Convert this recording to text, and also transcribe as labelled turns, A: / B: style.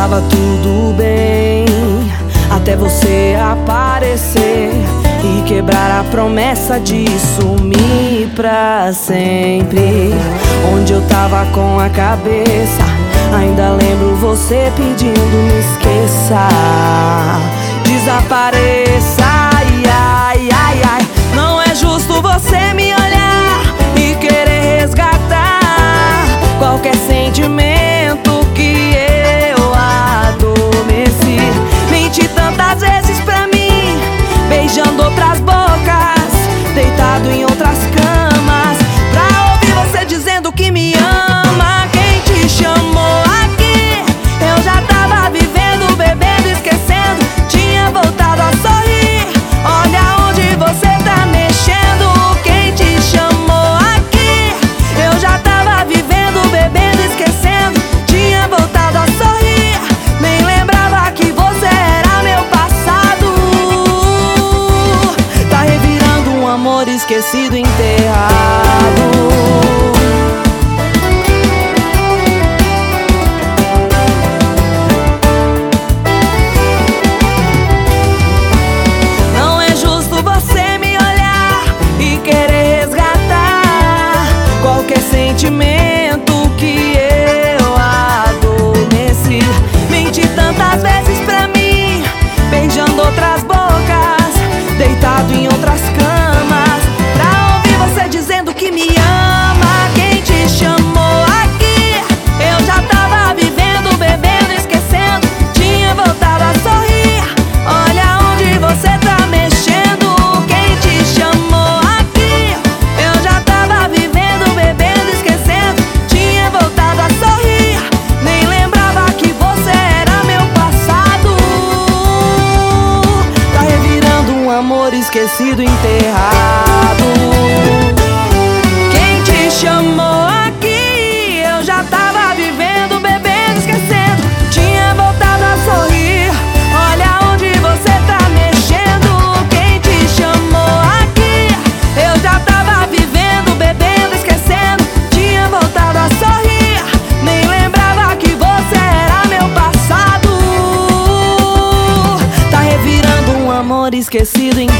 A: tava tudo bem, até você aparecer e quebrar a promessa de sumir pra sempre. Onde eu tava com a cabeça, ainda lembro você pedindo me esqueça, desapareça. Ai, ai, ai, ai. Não é justo você me olhar e querer resgatar qualquer sentimento que eu adormeci. Menti tantas vezes pra mim, beijando outras bocas, deitado em outras camas, pra ouvir você dizendo que me ama. Quem te chamou aqui? Eu já tava vivendo, bebendo, esquecendo, tinha voltado a sorrir. Olha onde você tá mexendo. Quem te chamou aqui? Eu já tava vivendo, bebendo, esquecendo, tinha voltado a sorrir. Nem lembrava que você era meu passado. Tá revirando um amor esquecido, enterrado. Sentimento que eu adormeci. Menti tantas vezes pra mim, beijando outras bocas, deitado em outras camas, pra ouvir você dizendo que me ama. Quem te chamou aqui? Eu já tava vivendo, bebendo, esquecendo, tinha voltado a sorrir. Olha onde você tá mexendo. Quem te chamou aqui? Eu já tava vivendo, bebendo, esquecendo, tinha voltado a sorrir. Nem lembrava que você era meu passado. Tá revirando um amor esquecido, enterrado. Quem te chamou aqui? Eu já tava vivendo, bebendo, esquecendo, tinha voltado a sorrir. Olha onde você tá mexendo. Quem te chamou aqui? Eu já tava vivendo, bebendo, esquecendo, tinha voltado a sorrir. Nem lembrava que você era meu passado. Tá revirando um amor esquecido,